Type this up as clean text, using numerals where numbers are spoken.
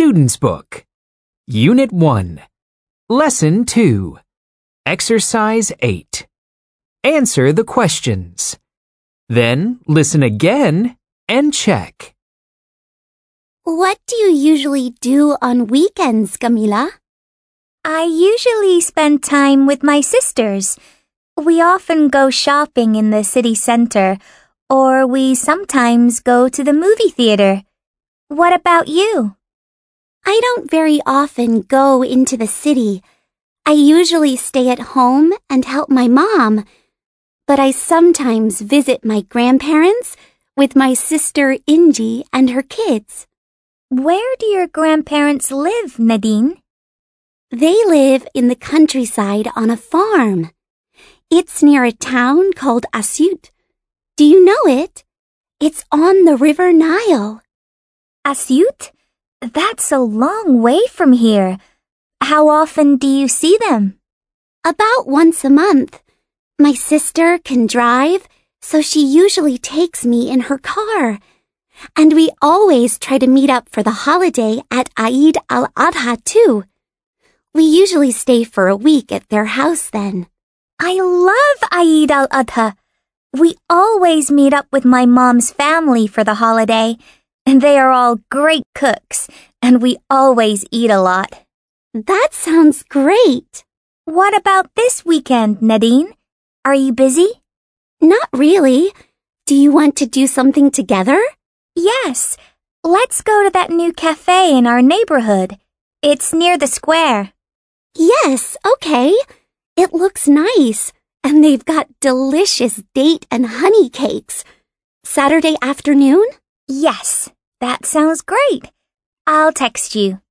Student's Book. Unit 1. Lesson 2. Exercise 8. Answer the questions. Then listen again and check. What do you usually do on weekends, Camila? I usually spend time with my sisters. We often go shopping in the city center, or we sometimes go to the movie theater. What about you? I don't very often go into the city. I usually stay at home and help my mom, but I sometimes visit my grandparents with my sister Inji and her kids. Where do your grandparents live, Nadine? They live in the countryside on a farm. It's near a town called Asyut. Do you know it? It's on the River Nile. Asyut? That's a long way from here. How often do you see them? About once a month. My sister can drive, so she usually takes me in her car. And we always try to meet up for the holiday at Eid al-Adha too. We usually stay for a week at their house then. I love Eid al-Adha. We always meet up with my mom's family for the holiday, and they are all great cooks, and we always eat a lot. That sounds great. What about this weekend, Nadine? Are you busy? Not really. Do you want to do something together? Yes. Let's go to that new cafe in our neighborhood. It's near the square. Yes, okay. It looks nice, and they've got delicious date and honey cakes. Saturday afternoon? Yes, that sounds great. I'll text you.